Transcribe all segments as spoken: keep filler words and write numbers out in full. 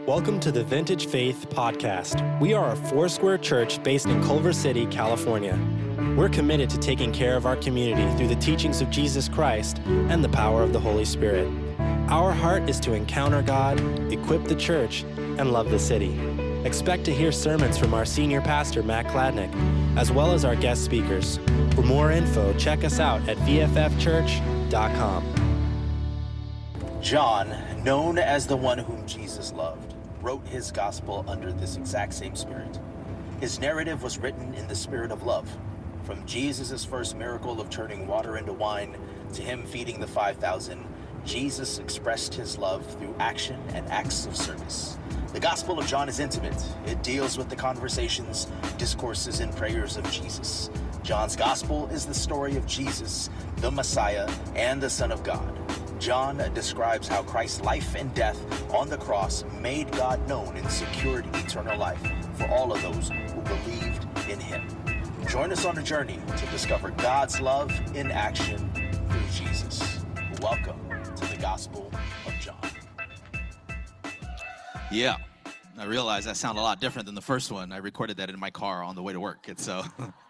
Welcome to the Vintage Faith Podcast. We are a Foursquare church based in Culver City, California. We're committed to taking care of our community through the teachings of Jesus Christ and the power of the Holy Spirit. Our heart is to encounter God, equip the church, and love the city. Expect to hear sermons from our senior pastor, Matt Kladnick, as well as our guest speakers. For more info, check us out at v f f church dot com. John, known as the one whom Jesus loved, wrote his gospel under this exact same spirit. His narrative was written in the spirit of love. From Jesus' first miracle of turning water into wine to him feeding the five thousand, Jesus expressed his love through action and acts of service. The Gospel of John is intimate. It deals with the conversations, discourses, and prayers of Jesus. John's Gospel is the story of Jesus, the Messiah, and the Son of God. John describes how Christ's life and death on the cross made God known and secured eternal life for all of those who believed in him. Join us on a journey to discover God's love in action through Jesus. Welcome to the Gospel of John. Yeah, I realize I sound a lot different than the first one. I recorded that in my car on the way to work. It's so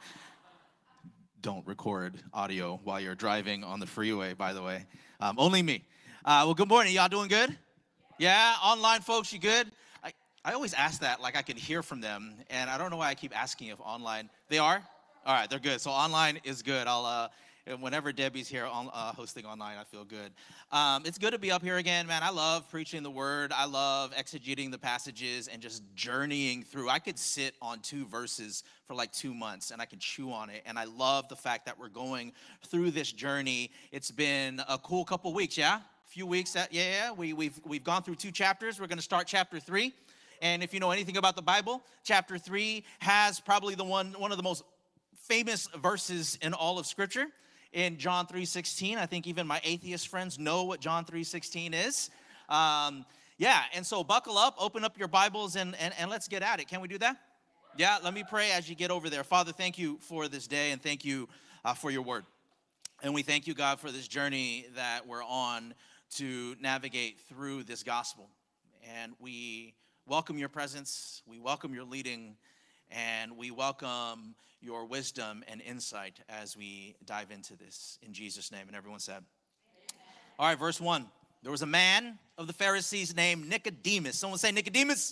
don't record audio while you're driving on the freeway, by the way. Um, only me. Uh, well, good morning. Y'all doing good? Yeah, online folks, you good? I, I always ask that like I can hear from them, and I don't know why I keep asking if online. They are? All right, they're good. So online is good. I'll uh, whenever Debbie's here on, uh, hosting online, I feel good. Um, it's good to be up here again, man. I love preaching the word. I love exegeting the passages and just journeying through. I could sit on two verses for like two months and I could chew on it. And I love the fact that we're going through this journey. It's been a cool couple weeks, yeah? A few weeks, that, yeah, yeah. We, we've, we've gone through two chapters. We're going to start chapter three. And if you know anything about the Bible, chapter three has probably the one, one of the most famous verses in all of Scripture. In John three sixteen, I think even my atheist friends know what John three sixteen is. Um, yeah, and so buckle up, open up your Bibles, and, and, and let's get at it. Can we do that? Yeah, let me pray as you get over there. Father, thank you for this day, and thank you uh, for your word. And we thank you, God, for this journey that we're on to navigate through this gospel. And we welcome your presence, we welcome your leading, and we welcome your wisdom and insight as we dive into this in Jesus' name. And everyone said, amen. All right, verse one. There was a man of the Pharisees named Nicodemus. Someone say Nicodemus.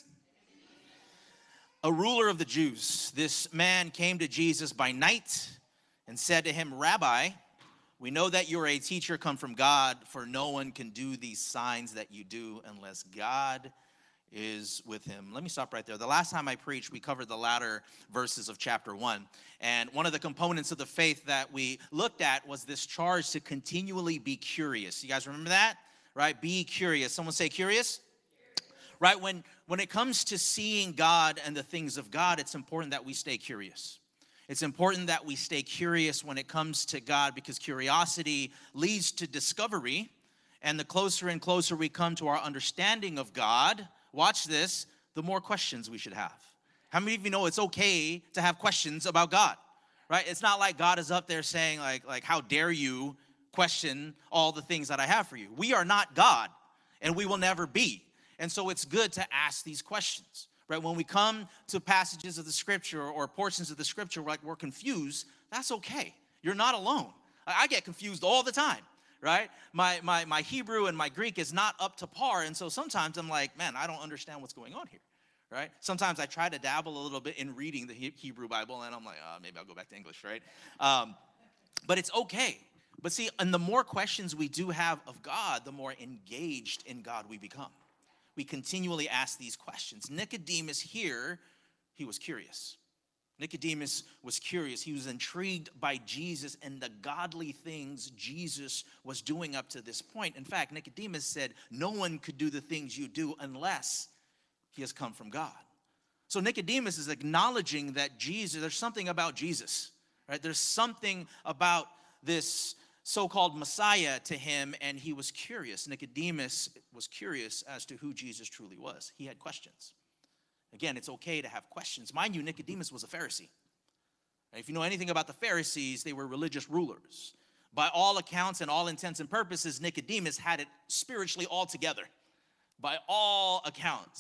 A ruler of the Jews. This man came to Jesus by night and said to him, Rabbi, we know that you're a teacher come from God, for no one can do these signs that you do unless God is with him. Let me stop right there. The last time I preached, we covered the latter verses of chapter one. And one of the components of the faith that we looked at was this charge to continually be curious. You guys remember that? Right? Be curious. Someone say curious? Right? When, when it comes to seeing God and the things of God, it's important that we stay curious. It's important that we stay curious when it comes to God, because curiosity leads to discovery. And the closer and closer we come to our understanding of God, watch this, the more questions we should have. How many of you know it's okay to have questions about God, right? It's not like God is up there saying like, like, how dare you question all the things that I have for you? We are not God, and we will never be. And so it's good to ask these questions, right? When we come to passages of the scripture or portions of the scripture where like we're confused, that's okay. You're not alone. I get confused all the time. Right? My, my my Hebrew and my Greek is not up to par. And so sometimes I'm like, man, I don't understand what's going on here. Right? Sometimes I try to dabble a little bit in reading the Hebrew Bible, and I'm like, oh, maybe I'll go back to English, right? Um, but it's okay. But see, and the more questions we do have of God, the more engaged in God we become. We continually ask these questions. Nicodemus here, he was curious. Nicodemus was curious. He was intrigued by Jesus and the godly things Jesus was doing up to this point. In fact, Nicodemus said, no one could do the things you do unless he has come from God. So Nicodemus is acknowledging that Jesus, there's something about Jesus, right? There's something about this so-called Messiah to him, and he was curious. Nicodemus was curious as to who Jesus truly was. He had questions. Again, it's okay to have questions. Mind you, Nicodemus was a Pharisee. If you know anything about the Pharisees, they were religious rulers. By all accounts and all intents and purposes, Nicodemus had it spiritually all together. By all accounts.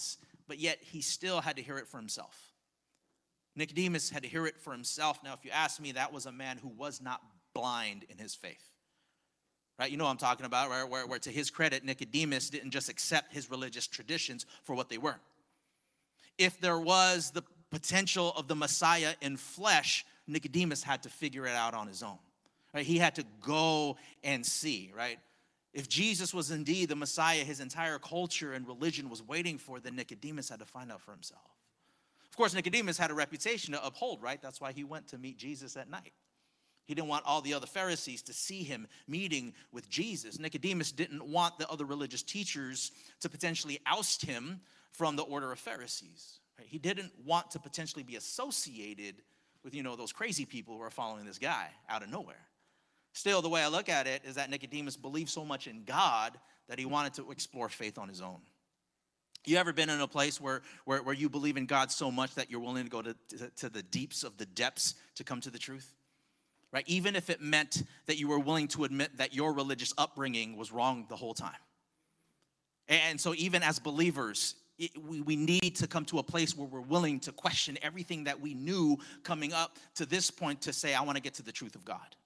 but yet he still had to hear it for himself. Nicodemus had to hear it for himself. Now, if you ask me, that was a man who was not blind in his faith. Right? You know what I'm talking about, right? Where, where to his credit, Nicodemus didn't just accept his religious traditions for what they were. If there was the potential of the Messiah in flesh, Nicodemus had to figure it out on his own. Right? He had to go and see, right? If Jesus was indeed the Messiah his entire culture and religion was waiting for, then Nicodemus had to find out for himself. Of course, Nicodemus had a reputation to uphold, right? That's why he went to meet Jesus at night. He didn't want all the other Pharisees to see him meeting with Jesus. Nicodemus didn't want the other religious teachers to potentially oust him from the order of Pharisees. Right? He didn't want to potentially be associated with, you know, those crazy people who are following this guy out of nowhere. Still, the way I look at it is that Nicodemus believed so much in God that he wanted to explore faith on his own. You ever been in a place where, where, where you believe in God so much that you're willing to go to, to, to the deeps of the depths to come to the truth? Right? Even if it meant that you were willing to admit that your religious upbringing was wrong the whole time. And so even as believers, it, we, we need to come to a place where we're willing to question everything that we knew coming up to this point to say, I want to get to the truth of God.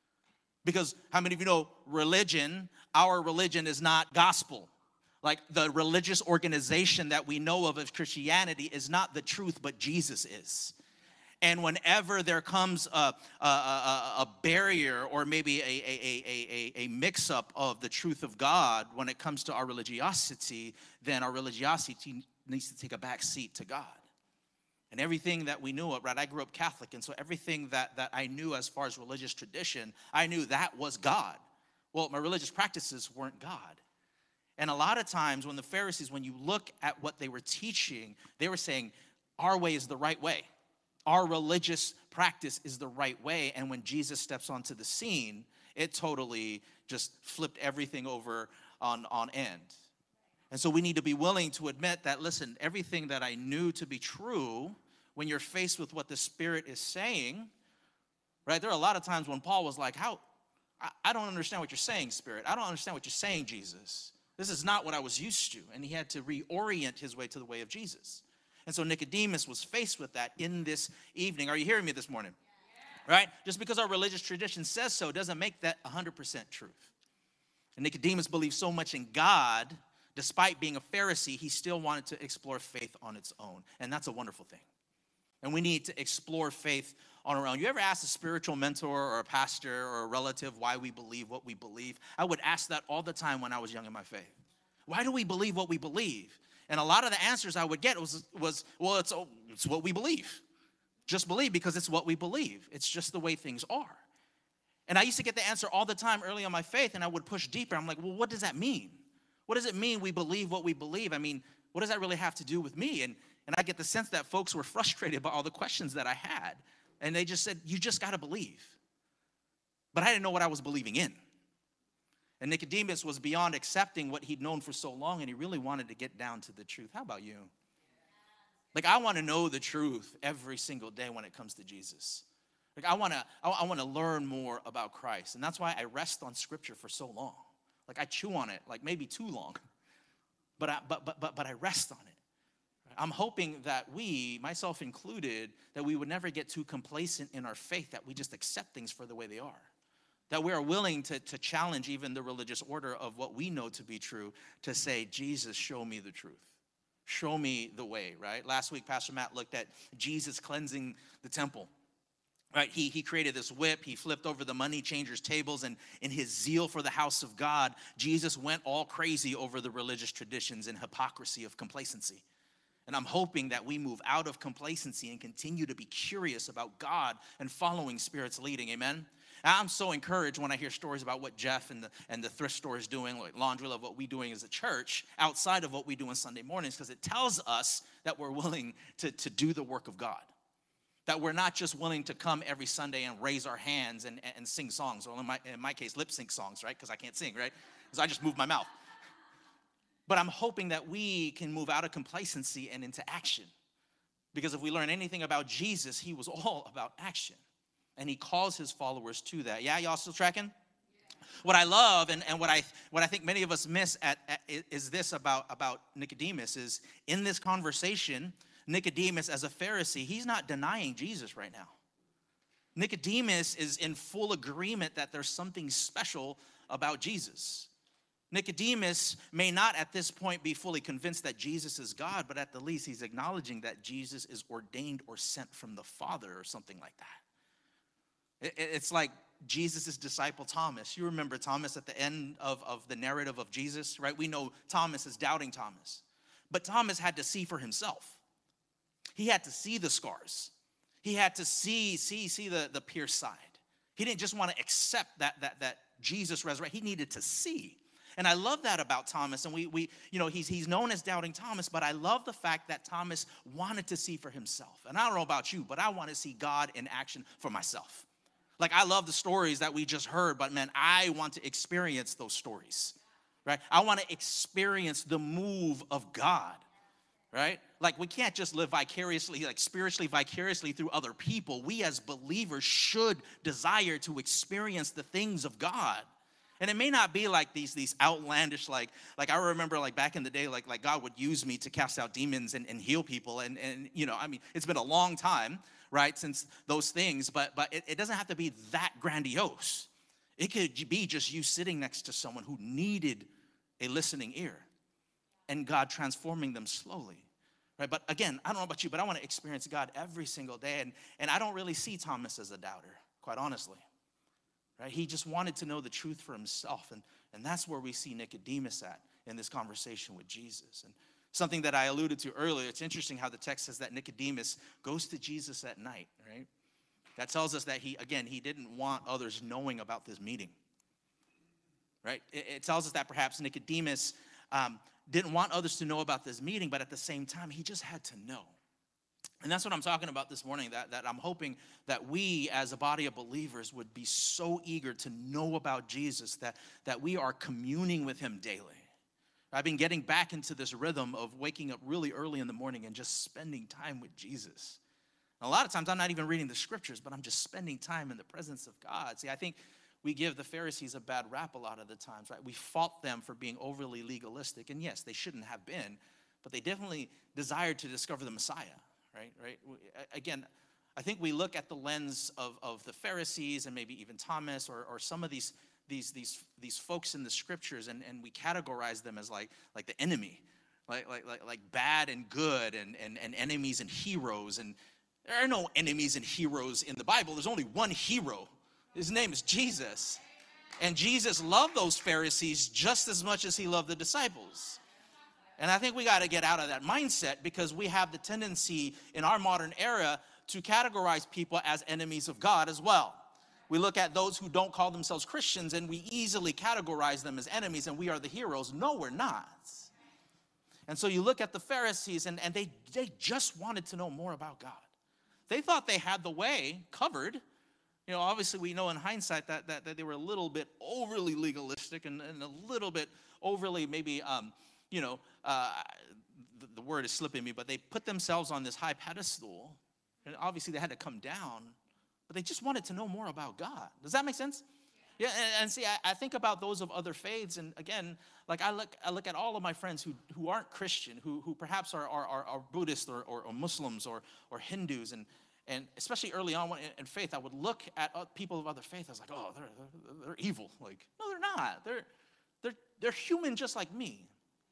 Because how many of you know religion, our religion is not gospel. Like the religious organization that we know of as Christianity is not the truth, but Jesus is. And whenever there comes a, a, a, a barrier or maybe a, a, a, a, a mix-up of the truth of God when it comes to our religiosity, then our religiosity needs to take a back seat to God. And everything that we knew, right, I grew up Catholic, and so everything that, that I knew as far as religious tradition, I knew that was God. Well, my religious practices weren't God. And a lot of times when the Pharisees, when you look at what they were teaching, they were saying, our way is the right way. Our religious practice is the right way. And when Jesus steps onto the scene, it totally just flipped everything over on, on end. And so we need to be willing to admit that, listen, everything that I knew to be true, when you're faced with what the Spirit is saying, right? There are a lot of times when Paul was like, how, I, I don't understand what you're saying, Spirit. I don't understand what you're saying, Jesus. This is not what I was used to. And he had to reorient his way to the way of Jesus. And so Nicodemus was faced with that in this evening. Are you hearing me this morning? Yeah. Right? Just because our religious tradition says so doesn't make that one hundred percent truth. And Nicodemus believed so much in God, despite being a Pharisee, he still wanted to explore faith on its own. And that's a wonderful thing. And we need to explore faith on our own. You ever ask a spiritual mentor or a pastor or a relative why we believe what we believe? I would ask that all the time when I was young in my faith. Why do we believe what we believe? And a lot of the answers I would get was, was well, it's, oh, it's what we believe. Just believe because it's what we believe. It's just the way things are. And I used to get the answer all the time early on my faith, and I would push deeper. I'm like, well, what does that mean? What does it mean we believe what we believe? I mean, what does that really have to do with me? And, and I get the sense that folks were frustrated by all the questions that I had. And they just said, you just got to believe. But I didn't know what I was believing in. And Nicodemus was beyond accepting what he'd known for so long, and he really wanted to get down to the truth. How about you? Like, I want to know the truth every single day when it comes to Jesus. Like, I want to I, I want to learn more about Christ. And that's why I rest on Scripture for so long. Like, I chew on it, like maybe too long. But I, but, but, but, but I rest on it. I'm hoping that we, myself included, that we would never get too complacent in our faith, that we just accept things for the way they are. That we are willing to, to challenge even the religious order of what we know to be true, to say, Jesus, show me the truth. Show me the way, right? Last week, Pastor Matt looked at Jesus cleansing the temple. Right, he, he created this whip. He flipped over the money changers' tables, and in his zeal for the house of God, Jesus went all crazy over the religious traditions and hypocrisy of complacency. And I'm hoping that we move out of complacency and continue to be curious about God and following Spirit's leading, amen? I'm so encouraged when I hear stories about what Jeff and the, and the thrift store is doing, like Laundry Love, what we're doing as a church, outside of what we do on Sunday mornings, because it tells us that we're willing to, to do the work of God. That we're not just willing to come every Sunday and raise our hands and, and sing songs, or in my, in my case, lip sync songs, right? Because I can't sing, right? Because I just move my mouth. But I'm hoping that we can move out of complacency and into action. Because if we learn anything about Jesus, he was all about action. And he calls his followers to that. Yeah, y'all still tracking? What I love and, and what I what I think many of us miss at, at is this about, about Nicodemus is in this conversation, Nicodemus as a Pharisee, he's not denying Jesus right now. Nicodemus is in full agreement that there's something special about Jesus. Nicodemus may not at this point be fully convinced that Jesus is God, but at the least he's acknowledging that Jesus is ordained or sent from the Father or something like that. It, it's like Jesus' disciple Thomas. You remember Thomas at the end of, of the narrative of Jesus, right? We know Thomas is doubting Thomas. But Thomas had to see for himself. He had to see the scars. He had to see, see, see the, the pierced side. He didn't just want to accept that, that, that Jesus resurrected. He needed to see. And I love that about Thomas. And we, we you know, he's, he's known as Doubting Thomas, but I love the fact that Thomas wanted to see for himself. And I don't know about you, but I want to see God in action for myself. Like, I love the stories that we just heard, but man, I want to experience those stories, right? I want to experience the move of God, right? Like, we can't just live vicariously, like spiritually vicariously through other people. We as believers should desire to experience the things of God. And it may not be like these, these outlandish, like, like I remember like back in the day, like, like God would use me to cast out demons and, and heal people. And, and, you know, I mean, it's been a long time, right, since those things, but but it, it doesn't have to be that grandiose. It could be just you sitting next to someone who needed a listening ear and God transforming them slowly, right? But again, I don't know about you, but I want to experience God every single day, and, and I don't really see Thomas as a doubter, quite honestly, right? He just wanted to know the truth for himself, and, and that's where we see Nicodemus at in this conversation with Jesus. And something that I alluded to earlier, it's interesting how the text says that Nicodemus goes to Jesus at night, right? That tells us that he, again, he didn't want others knowing about this meeting, right? It, it tells us that perhaps Nicodemus um, didn't want others to know about this meeting, but at the same time, he just had to know. And that's what I'm talking about this morning, that, that I'm hoping that we as a body of believers would be so eager to know about Jesus that, that we are communing with him daily. I've been getting back into this rhythm of waking up really early in the morning and just spending time with Jesus. And a lot of times I'm not even reading the scriptures, but I'm just spending time in the presence of God. See, I think we give the Pharisees a bad rap a lot of the times, right? We fault them for being overly legalistic. And yes, they shouldn't have been, but they definitely desired to discover the Messiah, right? Right? Again, I think we look at the lens of, of the Pharisees and maybe even Thomas or, or some of these These these these folks in the scriptures, and, and we categorize them as like like the enemy, like like like, like bad and good, and, and, and enemies and heroes. And there are no enemies and heroes in the Bible. There's only one hero. His name is Jesus. And Jesus loved those Pharisees just as much as he loved the disciples. And I think we got to get out of that mindset, because we have the tendency in our modern era to categorize people as enemies of God as well. We look at those who don't call themselves Christians and we easily categorize them as enemies, and we are the heroes. No, we're not. And so you look at the Pharisees, and, and they, they just wanted to know more about God. They thought they had the way covered. You know, obviously we know in hindsight that, that, that they were a little bit overly legalistic and, and a little bit overly maybe, um, you know, uh, the, the word is slipping me, but they put themselves on this high pedestal, and obviously they had to come down. But they just wanted to know more about God. Does that make sense? Yeah, and, and see, I, I think about those of other faiths, and again, like I look, I look at all of my friends who, who aren't Christian, who, who perhaps are, are, are, are Buddhists or, or, or Muslims or, or Hindus, and, and especially early on in, in faith, I would look at people of other faith. I was like, oh, they're, they're, they're evil. Like, no, they're not. They're, they're, they're human just like me.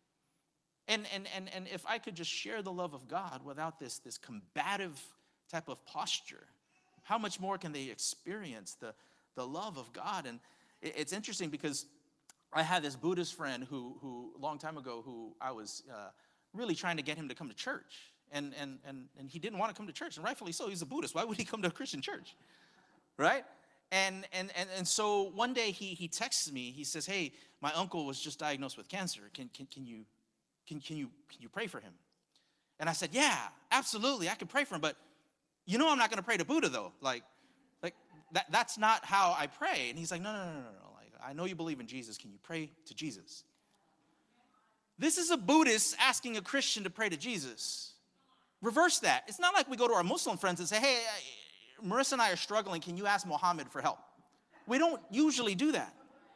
And, and, and, and if I could just share the love of God without this, this combative type of posture, how much more can they experience the, the love of God? And it, it's interesting because I had this Buddhist friend who, who a long time ago, who I was uh, really trying to get him to come to church. And, and, and, and he didn't want to come to church, and rightfully so. He's a Buddhist. Why would he come to a Christian church, right? And, and, and, and so one day he, he texts me. He says, hey, my uncle was just diagnosed with cancer. Can, can, can, you, can, can, you, can you pray for him? And I said, yeah, absolutely. I can pray for him, but you know I'm not going to pray to Buddha, though. Like, like that, that's not how I pray. And he's like, no, no, no, no, no. Like, I know you believe in Jesus. Can you pray to Jesus? This is a Buddhist asking a Christian to pray to Jesus. Reverse that. It's not like we go to our Muslim friends and say, hey, Marissa and I are struggling. Can you ask Muhammad for help? We don't usually do that.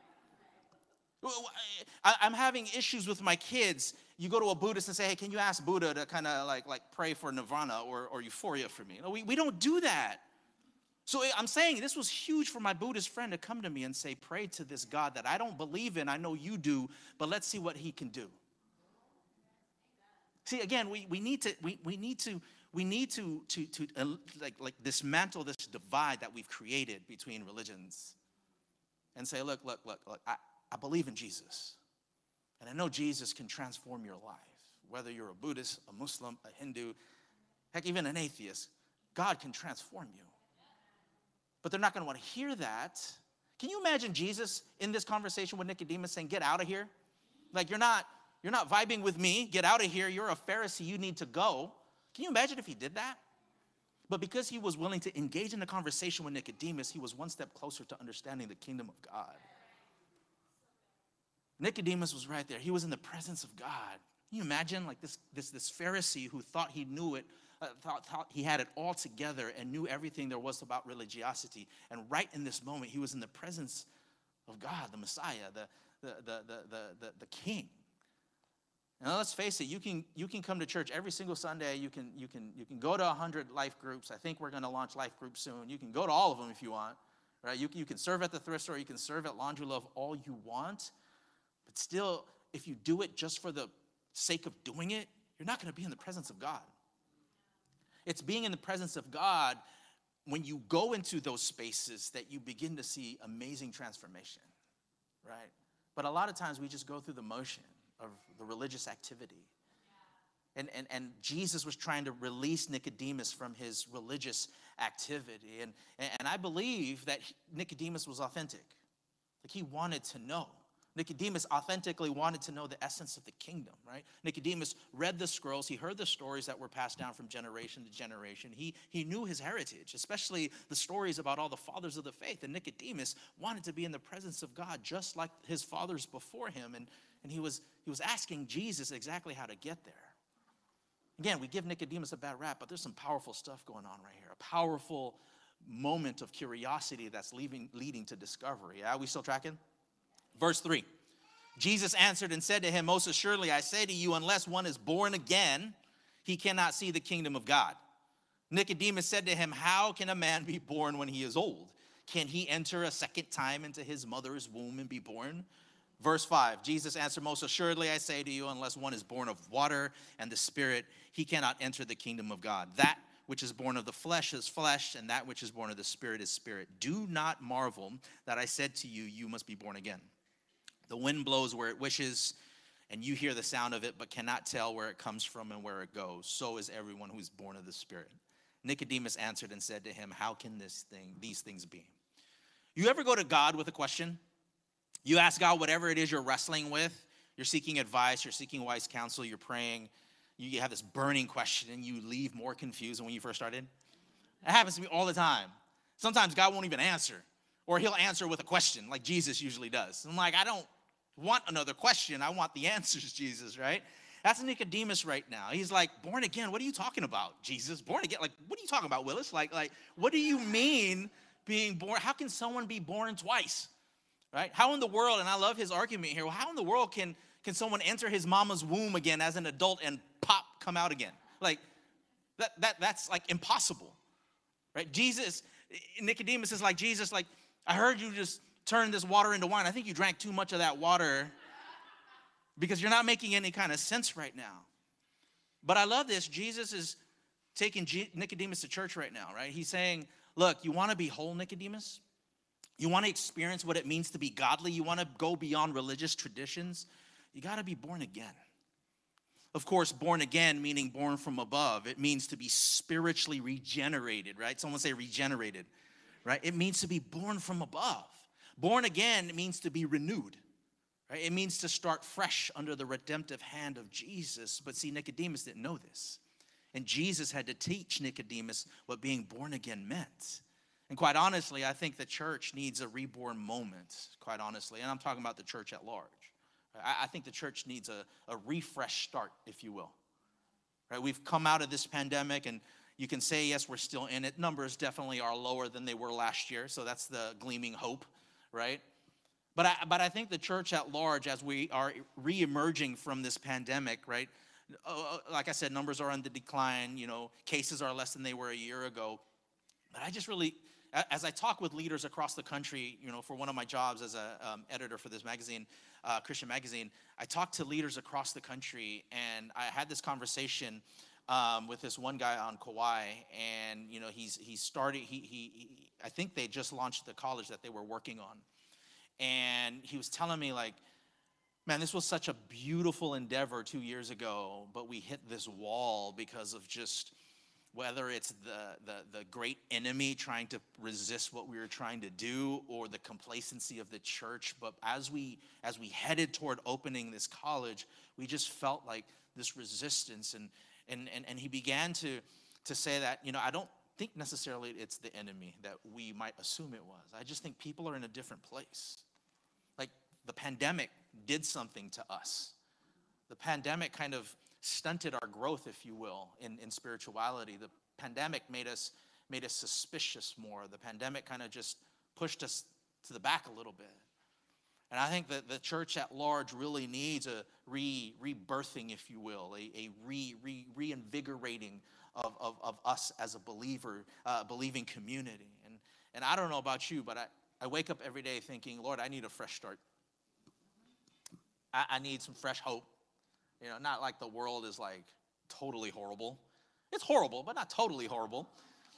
I, I'm having issues with my kids. You go to a Buddhist and say, hey, can you ask Buddha to kind of like, like pray for nirvana or, or euphoria for me? No, we, we don't do that. So I'm saying this was huge for my Buddhist friend to come to me and say, pray to this God that I don't believe in. I know you do, but let's see what he can do. See, again, we, we need to we, we need to we need to to to uh, like like dismantle this divide that we've created between religions, and say, look, look, look, look. I, I believe in Jesus, and I know Jesus can transform your life. Whether you're a Buddhist, a Muslim, a Hindu, heck, even an atheist, God can transform you. But they're not going to want to hear that. Can you imagine Jesus in this conversation with Nicodemus saying, "Get out of here"? Like you're not. You're not vibing with me. Get out of here. You're a Pharisee. You need to go. Can you imagine if he did that? But because he was willing to engage in a conversation with Nicodemus, he was one step closer to understanding the kingdom of God. Nicodemus was right there. He was in the presence of God. Can you imagine like this, this, this Pharisee who thought he knew it, uh, thought, thought he had it all together and knew everything there was about religiosity. And right in this moment, he was in the presence of God, the Messiah, the, the, the, the, the, the, the King. Now let's face it, you can you can come to church every single Sunday. You can you can you can go to a hundred life groups. I think we're going to launch life groups soon. You can go to all of them if you want, right? You you can serve at the thrift store. You can serve at Laundry Love all you want, but still, if you do it just for the sake of doing it, you're not going to be in the presence of God. It's being in the presence of God when you go into those spaces that you begin to see amazing transformation, right? But a lot of times we just go through the motion of the religious activity. And, and, and Jesus was trying to release Nicodemus from his religious activity. And, and I believe that Nicodemus was authentic. Like he wanted to know. Nicodemus authentically wanted to know the essence of the kingdom, right? Nicodemus read the scrolls. He heard the stories that were passed down from generation to generation. He, he knew his heritage, especially the stories about all the fathers of the faith. And Nicodemus wanted to be in the presence of God just like his fathers before him. And, and he was, he was asking Jesus exactly how to get there. Again, we give Nicodemus a bad rap, but there's some powerful stuff going on right here. A powerful moment of curiosity that's leaving, leading to discovery. Are we still tracking? Verse three, Jesus answered and said to him, most assuredly I say to you, unless one is born again, he cannot see the kingdom of God. Nicodemus said to him, how can a man be born when he is old? Can he enter a second time into his mother's womb and be born? Verse five, Jesus answered, most assuredly I say to you, unless one is born of water and the Spirit, he cannot enter the kingdom of God. That which is born of the flesh is flesh, and that which is born of the Spirit is spirit. Do not marvel that I said to you, you must be born again. The wind blows where it wishes, and you hear the sound of it, but cannot tell where it comes from and where it goes. So is everyone who is born of the Spirit. Nicodemus answered and said to him, how can this thing, these things be? You ever go to God with a question? You ask God whatever it is you're wrestling with. You're seeking advice. You're seeking wise counsel. You're praying. You have this burning question, and you leave more confused than when you first started. It happens to me all the time. Sometimes God won't even answer, or he'll answer with a question like Jesus usually does. I'm like, I don't want another question. I want the answers, Jesus, right? That's Nicodemus right now. He's like, born again? What are you talking about, Jesus? Born again? Like, what are you talking about, Willis? Like, like, what do you mean being born? How can someone be born twice, right? How in the world, and I love his argument here, well, how in the world can, can someone enter his mama's womb again as an adult and pop, come out again? Like, that, that that's like impossible, right? Jesus, Nicodemus is like, Jesus, like, I heard you just turn this water into wine. I think you drank too much of that water because you're not making any kind of sense right now. But I love this. Jesus is taking G- Nicodemus to church right now, right? He's saying, look, you want to be whole, Nicodemus? You want to experience what it means to be godly? You want to go beyond religious traditions? You got to be born again. Of course, born again meaning born from above. It means to be spiritually regenerated, right? Someone say regenerated, right? It means to be born from above. Born again means to be renewed, right? It means to start fresh under the redemptive hand of Jesus. But see, Nicodemus didn't know this. And Jesus had to teach Nicodemus what being born again meant. And quite honestly, I think the church needs a reborn moment, quite honestly. And I'm talking about the church at large. I, I think the church needs a, a refresh start, if you will. Right? We've come out of this pandemic, and you can say, yes, we're still in it. Numbers definitely are lower than they were last year, so that's the gleaming hope, right? But I, but I think the church at large, as we are re-emerging from this pandemic, right? Uh, like I said, numbers are on the decline. You know, cases are less than they were a year ago. But I just really, as I talk with leaders across the country, you know, for one of my jobs as a um, editor for this magazine, uh, Christian magazine, I talk to leaders across the country, and I had this conversation um, with this one guy on Kauai, and you know, he's he's started. He, he he I think they just launched the college that they were working on, and he was telling me like, man, this was such a beautiful endeavor two years ago, but we hit this wall because of just whether it's the, the, the great enemy trying to resist what we were trying to do or the complacency of the church. But as we as we headed toward opening this college, we just felt like this resistance. And and and, and he began to, to say that, you know, I don't think necessarily it's the enemy that we might assume it was. I just think people are in a different place. Like the pandemic did something to us. The pandemic kind of stunted our growth, if you will, in, in spirituality. The pandemic made us made us suspicious more. The pandemic kind of just pushed us to the back a little bit. And I think that the church at large really needs a re rebirthing, if you will, a, a re, re reinvigorating of, of, of us as a believer, uh, believing community. And and I don't know about you, but I, I wake up every day thinking, Lord, I need a fresh start. I, I need some fresh hope. You know, not like the world is like totally horrible. It's horrible, but not totally horrible.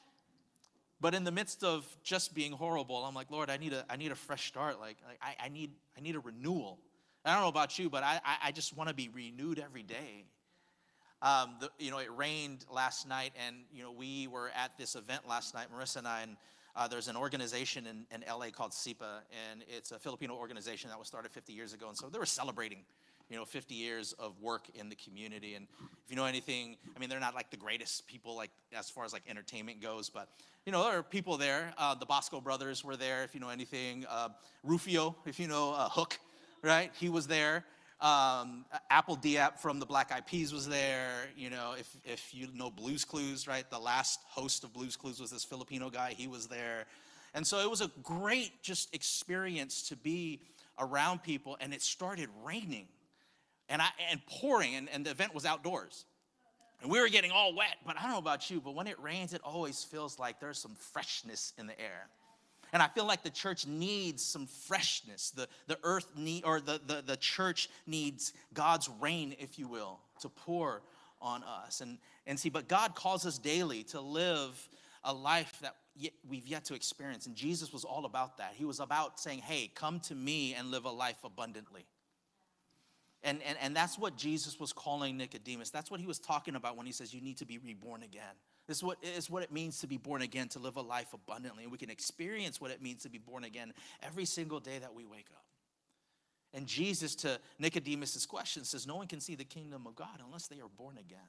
But in the midst of just being horrible, I'm like, Lord, I need a I need a fresh start. Like, like I, I need I need a renewal. I don't know about you, but I I, I just want to be renewed every day. Um, the, you know, it rained last night, and you know, we were at this event last night, Marissa and I, and uh, there's an organization in, in L A called S I P A, and it's a Filipino organization that was started fifty years ago, and so they were celebrating, you know, fifty years of work in the community. And if you know anything, I mean, they're not like the greatest people, like as far as like entertainment goes, but you know, there are people there. Uh, the Bosco brothers were there, if you know anything. Uh, Rufio, if you know uh, Hook, right? He was there. Um, Apple Diap from the Black Eyed Peas was there. You know, if if you know Blue's Clues, right? The last host of Blue's Clues was this Filipino guy. He was there. And so it was a great just experience to be around people, and it started raining. And I and pouring, and, and the event was outdoors. And we were getting all wet, but I don't know about you, but when it rains, it always feels like there's some freshness in the air. And I feel like the church needs some freshness. The, the earth need, or the, the, the church needs God's rain, if you will, to pour on us. And, and see, but God calls us daily to live a life that yet we've yet to experience. And Jesus was all about that. He was about saying, hey, come to me and live a life abundantly. And, and, and that's what Jesus was calling Nicodemus. That's what he was talking about when he says you need to be reborn again. This is what, is what it means to be born again, to live a life abundantly. And we can experience what it means to be born again every single day that we wake up. And Jesus, to Nicodemus' question, says no one can see the kingdom of God unless they are born again.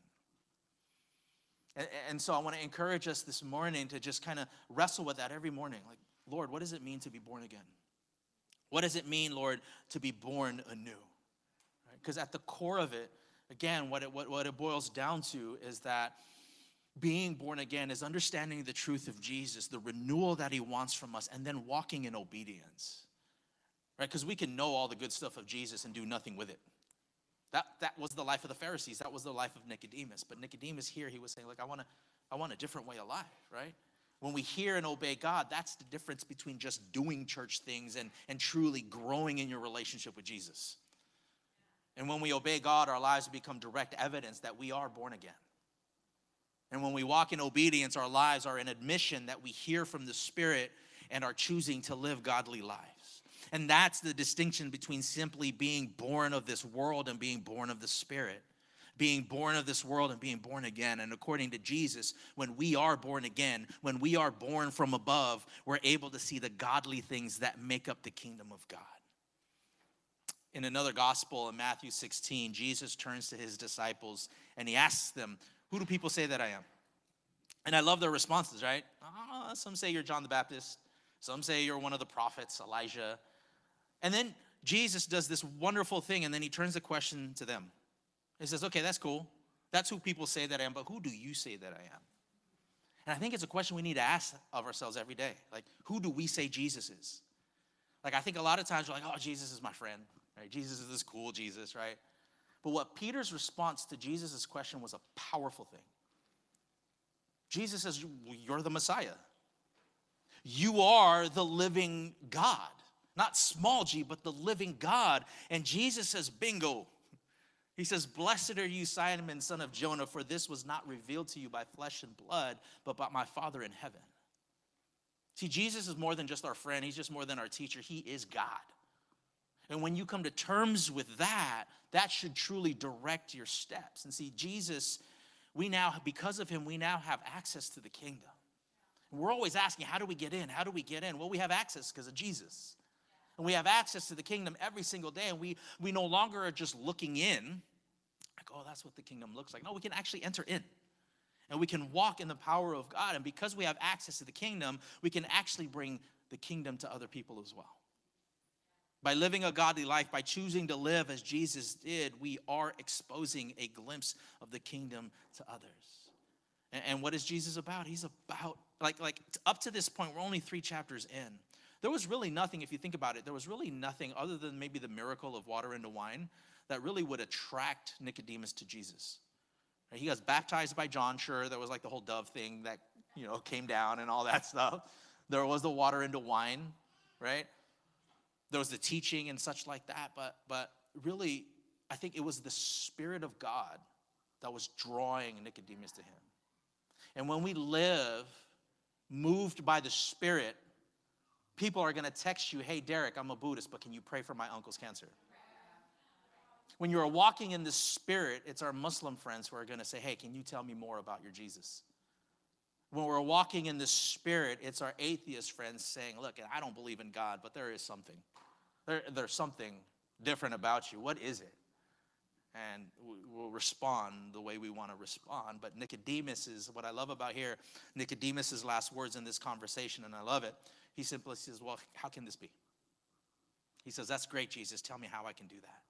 And, and so I want to encourage us this morning to just kind of wrestle with that every morning. Like, Lord, what does it mean to be born again? What does it mean, Lord, to be born anew? Because at the core of it, again, what it, what, what it boils down to is that being born again is understanding the truth of Jesus, the renewal that he wants from us, and then walking in obedience. Right? Because we can know all the good stuff of Jesus and do nothing with it. That, that was the life of the Pharisees. That was the life of Nicodemus. But Nicodemus here, he was saying, like, I want to, I want a different way of life, right? When we hear and obey God, that's the difference between just doing church things and, and truly growing in your relationship with Jesus. And when we obey God, our lives become direct evidence that we are born again. And when we walk in obedience, our lives are an admission that we hear from the Spirit and are choosing to live godly lives. And that's the distinction between simply being born of this world and being born of the Spirit. Being born of this world and being born again. And according to Jesus, when we are born again, when we are born from above, we're able to see the godly things that make up the kingdom of God. In another gospel, in Matthew sixteen, Jesus turns to his disciples and he asks them, who do people say that I am? And I love their responses, right? Oh, some say you're John the Baptist. Some say you're one of the prophets, Elijah. And then Jesus does this wonderful thing, and then he turns the question to them. He says, okay, that's cool. That's who people say that I am, but who do you say that I am? And I think it's a question we need to ask of ourselves every day. Like, who do we say Jesus is? Like, I think a lot of times we're like, oh, Jesus is my friend, right? Jesus is this cool Jesus, right? But what Peter's response to Jesus' question was a powerful thing. Jesus says, you're the Messiah. You are the living God. Not small g, but the living God. And Jesus says, bingo. He says, blessed are you, Simon, son of Jonah, for this was not revealed to you by flesh and blood, but by my Father in heaven. See, Jesus is more than just our friend. He's just more than our teacher. He is God. And when you come to terms with that, that should truly direct your steps. And see, Jesus, we now, because of him, we now have access to the kingdom. And we're always asking, how do we get in? How do we get in? Well, we have access because of Jesus. And we have access to the kingdom every single day. And we, we no longer are just looking in, like, oh, that's what the kingdom looks like. No, we can actually enter in. And we can walk in the power of God. And because we have access to the kingdom, we can actually bring the kingdom to other people as well. By living a godly life, by choosing to live as Jesus did, we are exposing a glimpse of the kingdom to others. And, and what is Jesus about? He's about, like, like up to this point, we're only three chapters in. There was really nothing, if you think about it, there was really nothing other than maybe the miracle of water into wine that really would attract Nicodemus to Jesus. He got baptized by John, sure. There was like the whole dove thing that, you know, came down and all that stuff. There was the water into wine, right? There was the teaching and such like that. But, but really, I think it was the Spirit of God that was drawing Nicodemus to him. And when we live moved by the Spirit, people are going to text you, hey, Derek, I'm a Buddhist, but can you pray for my uncle's cancer? When you're walking in the Spirit, it's our Muslim friends who are going to say, hey, can you tell me more about your Jesus? When we're walking in the Spirit, it's our atheist friends saying, look, I don't believe in God, but there is something. There, there's something different about you. What is it? And we'll respond the way we want to respond. But Nicodemus is, what I love about here, Nicodemus' last words in this conversation, and I love it. He simply says, well, how can this be? He says, that's great, Jesus. Tell me how I can do that.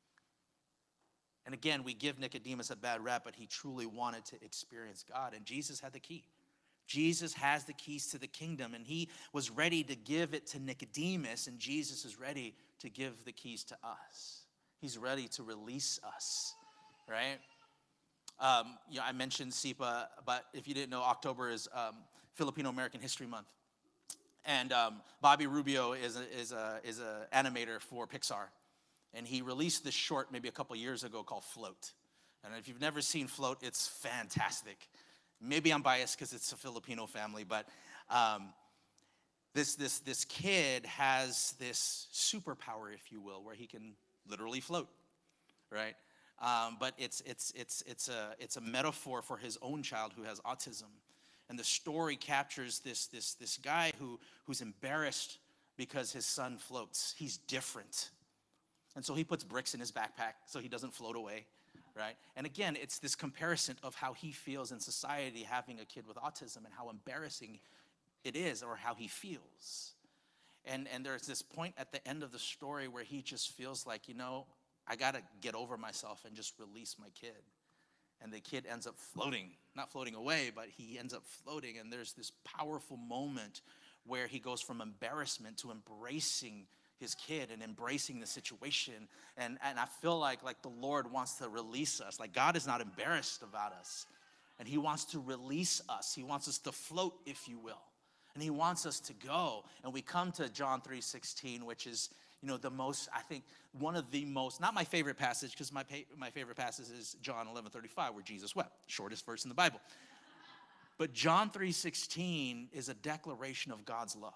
And again, we give Nicodemus a bad rap, but he truly wanted to experience God. And Jesus had the key. Jesus has the keys to the kingdom, and he was ready to give it to Nicodemus, and Jesus is ready to give the keys to us. He's ready to release us, right? Um, you know, I mentioned S I P A, but if you didn't know, October is um, Filipino American History Month. And um, Bobby Rubio is a, is a, is a animator for Pixar. And he released this short maybe a couple years ago called Float. And if you've never seen Float, it's fantastic. Maybe I'm biased because it's a Filipino family, but um, this, this, this kid has this superpower, if you will, where he can literally float, right? Um, but it's, it's, it's, it's, a, it's a metaphor for his own child who has autism. And the story captures this, this, this guy who, who's embarrassed because his son floats. He's different. And so he puts bricks in his backpack so he doesn't float away, right? And again, it's this comparison of how he feels in society having a kid with autism and how embarrassing it is, or how he feels. And, and there's this point at the end of the story where he just feels like, you know, I got to get over myself and just release my kid. And the kid ends up floating, not floating away, but he ends up floating. And there's this powerful moment where he goes from embarrassment to embracing his kid and embracing the situation. And, and I feel like, like the Lord wants to release us. Like God is not embarrassed about us. And he wants to release us. He wants us to float, if you will. And he wants us to go. And we come to John three sixteen, which is, you know, the most, I think, one of the most, not my favorite passage, because my, my favorite passage is John eleven thirty-five, where Jesus wept. Shortest verse in the Bible. But John three sixteen is a declaration of God's love.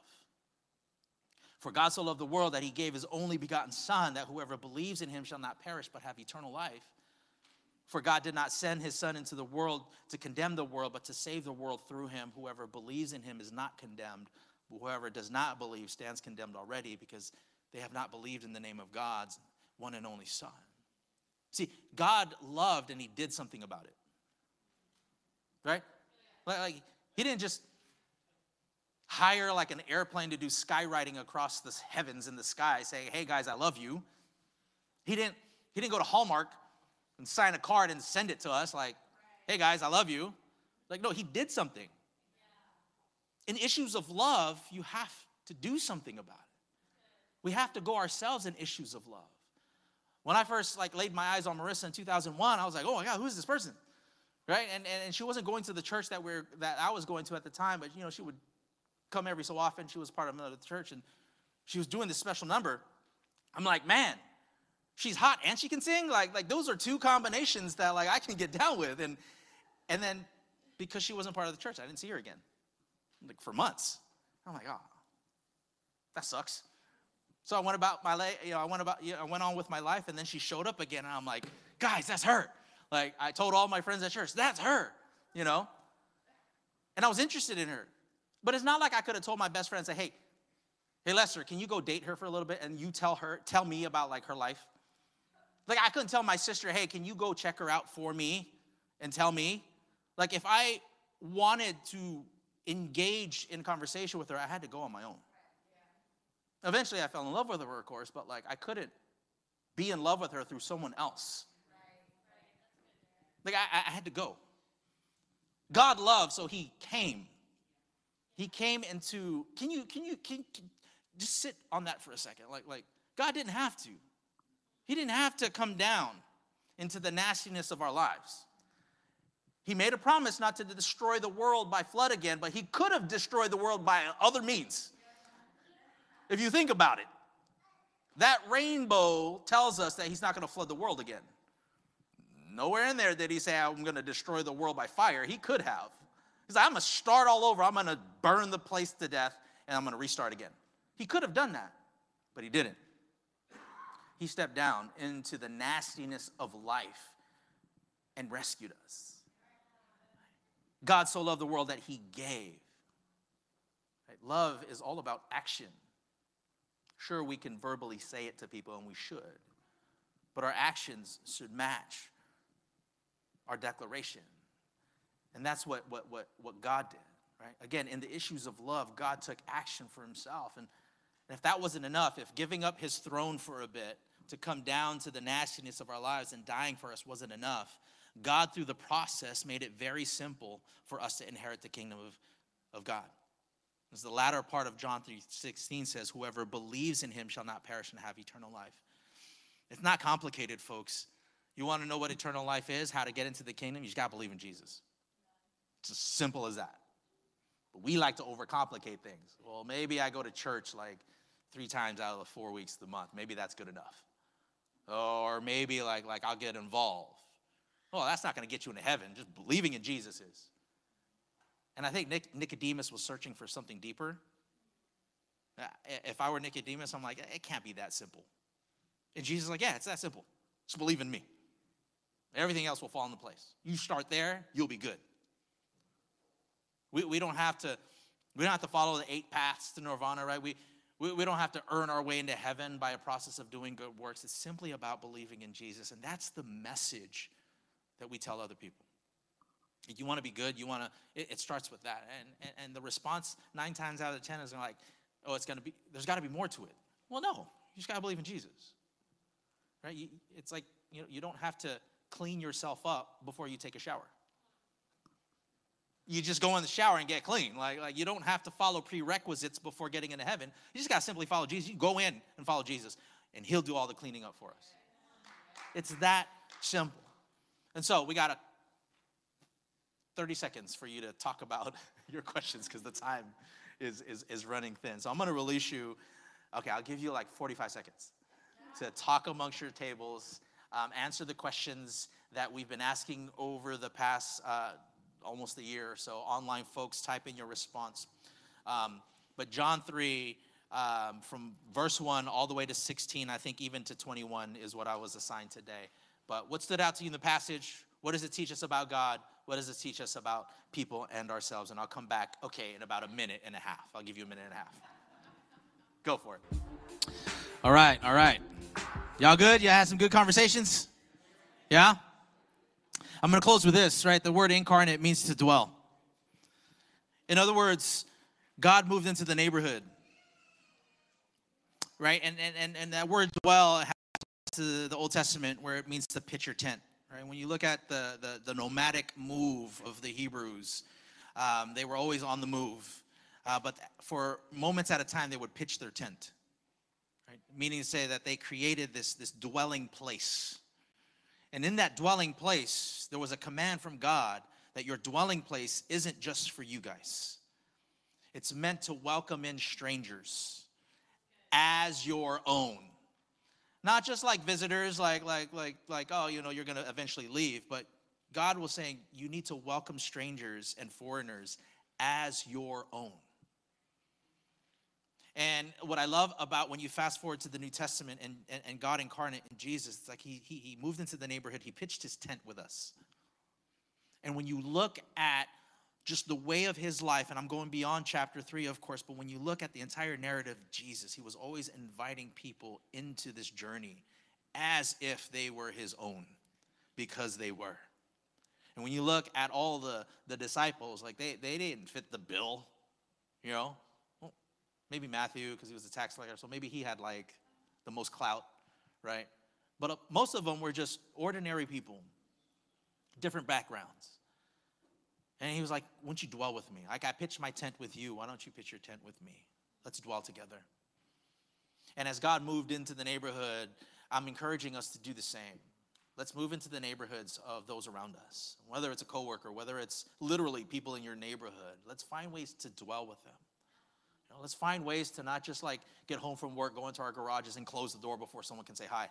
For God so loved the world that he gave his only begotten Son, that whoever believes in him shall not perish but have eternal life. For God did not send his Son into the world to condemn the world, but to save the world through him. Whoever believes in him is not condemned. But whoever does not believe stands condemned already, because they have not believed in the name of God's one and only Son. See, God loved and he did something about it. Right? Like, like he didn't just hire like an airplane to do skywriting across the heavens in the sky saying, hey guys, I love you. He didn't, he didn't go to Hallmark and sign a card and send it to us like, hey guys, I love you. Like, no, he did something. In issues of love, you have to do something about it. We have to go ourselves in issues of love. When I first like laid my eyes on Marissa in two thousand one, I was like, oh my God, who is this person? Right? And, and, and she wasn't going to the church that we're that I was going to at the time, but you know, she would come every so often. She was part of another church, and she was doing this special number. I'm like, man, she's hot and she can sing. Like, like those are two combinations that like I can get down with. And and then because she wasn't part of the church, I didn't see her again, like for months. I'm like, oh, that sucks. So I went about my, you know, I went about, you know, I went on with my life, and then she showed up again, and I'm like, guys, that's her. Like, I told all my friends at church, that's her, you know? And I was interested in her. But it's not like I could have told my best friend, say, hey, hey, Lester, can you go date her for a little bit, and you tell her, tell me about, like, her life? Like, I couldn't tell my sister, hey, can you go check her out for me and tell me? Like, if I wanted to engage in conversation with her, I had to go on my own. Eventually, I fell in love with her, of course, but like I couldn't be in love with her through someone else. Like I, I had to go. God loved, so he came. He came into, can you, can you, can, can just sit on that for a second? Like, like God didn't have to. He didn't have to come down into the nastiness of our lives. He made a promise not to destroy the world by flood again, but he could have destroyed the world by other means. If you think about it, that rainbow tells us that he's not going to flood the world again. Nowhere in there did he say, I'm going to destroy the world by fire. He could have. He's like, I'm going to start all over. I'm going to burn the place to death, and I'm going to restart again. He could have done that, but he didn't. He stepped down into the nastiness of life and rescued us. God so loved the world that he gave. Right? Love is all about action. Sure, we can verbally say it to people, and we should. But our actions should match our declaration. And that's what, what, what, what God did, right? Again, in the issues of love, God took action for himself. And, and if that wasn't enough, if giving up his throne for a bit to come down to the nastiness of our lives and dying for us wasn't enough, God, through the process, made it very simple for us to inherit the kingdom of, of God. As the latter part of John three sixteen says, whoever believes in him shall not perish and have eternal life. It's not complicated, folks. You want to know what eternal life is, how to get into the kingdom? You just got to believe in Jesus. It's as simple as that. But we like to overcomplicate things. Well, maybe I go to church like three times out of the four weeks of the month. Maybe that's good enough. Or maybe like, like I'll get involved. Well, that's not going to get you into heaven. Just believing in Jesus is. And I think Nic- Nicodemus was searching for something deeper. If I were Nicodemus, I'm like, it can't be that simple. And Jesus is like, yeah, it's that simple. Just believe in me. Everything else will fall into place. You start there, you'll be good. We, we don't have to, we don't have to follow the eight paths to nirvana, right? We, we, we don't have to earn our way into heaven by a process of doing good works. It's simply about believing in Jesus. And that's the message that we tell other people. You want to be good, you want to, it, it starts with that. And, and and the response nine times out of ten is like, oh, it's going to be, there's got to be more to it. Well, no, you just got to believe in Jesus. Right? You, it's like, you know, you don't have to clean yourself up before you take a shower. You just go in the shower and get clean. Like, like you don't have to follow prerequisites before getting into heaven. You just got to simply follow Jesus. You go in and follow Jesus, and he'll do all the cleaning up for us. It's that simple. And so we got a thirty seconds for you to talk about your questions because the time is, is, is running thin. So I'm going to release you. Okay, I'll give you like forty-five seconds to talk amongst your tables, um, answer the questions that we've been asking over the past uh, almost a year or so. Online folks, type in your response. Um, but John three, um, from verse one all the way to sixteen, I think even to twenty-one is what I was assigned today. But what stood out to you in the passage? What does it teach us about God? What does it teach us about people and ourselves? And I'll come back, okay, in about a minute and a half. I'll give you a minute and a half. Go for it. All right, all right. Y'all good? Y'all had some good conversations? Yeah? I'm going to close with this, right? The word incarnate means to dwell. In other words, God moved into the neighborhood, right? And, and, and, and that word dwell has to the Old Testament where it means to pitch your tent. Right? When you look at the, the, the nomadic move of the Hebrews, um, they were always on the move. Uh, but for moments at a time, they would pitch their tent. right? Meaning to say that they created this, this dwelling place. And in that dwelling place, there was a command from God that your dwelling place isn't just for you guys. It's meant to welcome in strangers as your own. Not just like visitors, like, like, like, like, oh, you know, you're going to eventually leave. But God was saying you need to welcome strangers and foreigners as your own. And what I love about when you fast forward to the New Testament and, and, and God incarnate in Jesus, it's like he, he, he moved into the neighborhood. He pitched his tent with us. And when you look at just the way of his life, and I'm going beyond chapter three, of course, but when you look at the entire narrative of Jesus, he was always inviting people into this journey as if they were his own, because they were. And when you look at all the, the disciples, like they, they didn't fit the bill, you know. Well, maybe Matthew, because he was a tax collector, so maybe he had like the most clout, right? But uh, most of them were just ordinary people, different backgrounds. And he was like, won't you dwell with me? Like, I pitched my tent with you. Why don't you pitch your tent with me? Let's dwell together. And as God moved into the neighborhood, I'm encouraging us to do the same. Let's move into the neighborhoods of those around us. Whether it's a coworker, whether it's literally people in your neighborhood, let's find ways to dwell with them. You know, let's find ways to not just like get home from work, go into our garages and close the door before someone can say hi.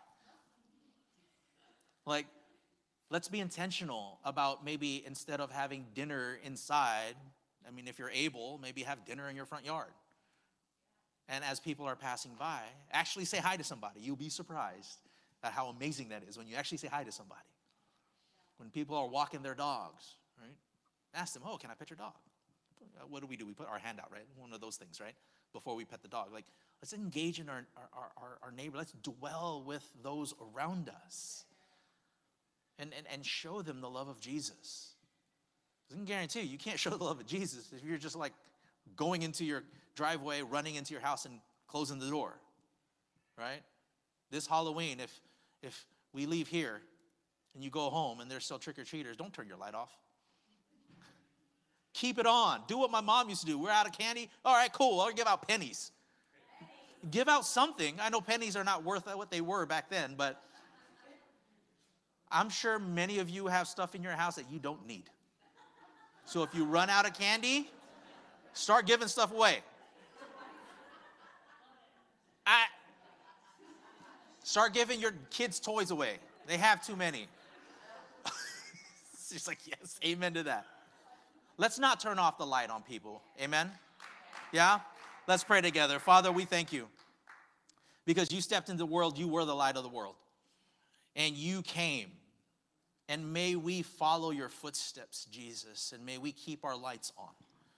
Like, let's be intentional about maybe instead of having dinner inside, I mean, if you're able, maybe have dinner in your front yard. And as people are passing by, actually say hi to somebody. You'll be surprised at how amazing that is when you actually say hi to somebody. When people are walking their dogs, right? Ask them, oh, can I pet your dog? What do we do? We put our hand out, right? One of those things, right? Before we pet the dog. Like, let's engage in our, our, our, our neighbor. Let's dwell with those around us. And, and, and show them the love of Jesus. I can guarantee you, you can't show the love of Jesus if you're just like going into your driveway, running into your house and closing the door, right? This Halloween, if, if we leave here and you go home and there's still trick-or-treaters, don't turn your light off. Keep it on. Do what my mom used to do. We're out of candy. All right, cool. I'll give out pennies. Give out something. I know pennies are not worth what they were back then, but I'm sure many of you have stuff in your house that you don't need. So if you run out of candy, start giving stuff away. I start giving your kids' toys away. They have too many. She's like, yes, amen to that. Let's not turn off the light on people. Amen? Yeah? Let's pray together. Father, we thank you. Because you stepped into the world, you were the light of the world. And you came. And may we follow your footsteps, Jesus, and may we keep our lights on.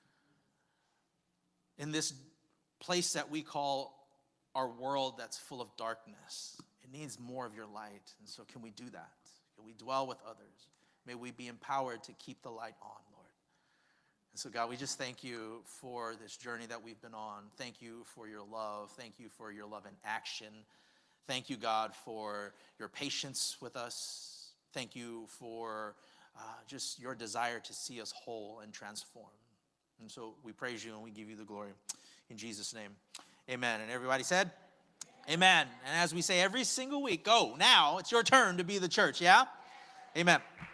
In this place that we call our world that's full of darkness, it needs more of your light. And so can we do that? Can we dwell with others? May we be empowered to keep the light on, Lord. And so, God, we just thank you for this journey that we've been on. Thank you for your love. Thank you for your love in action. Thank you, God, for your patience with us. Thank you for uh, just your desire to see us whole and transform. And so we praise you and we give you the glory. In Jesus' name, amen. And everybody said, amen. And as we say every single week, go now. It's your turn to be the church, yeah? Amen.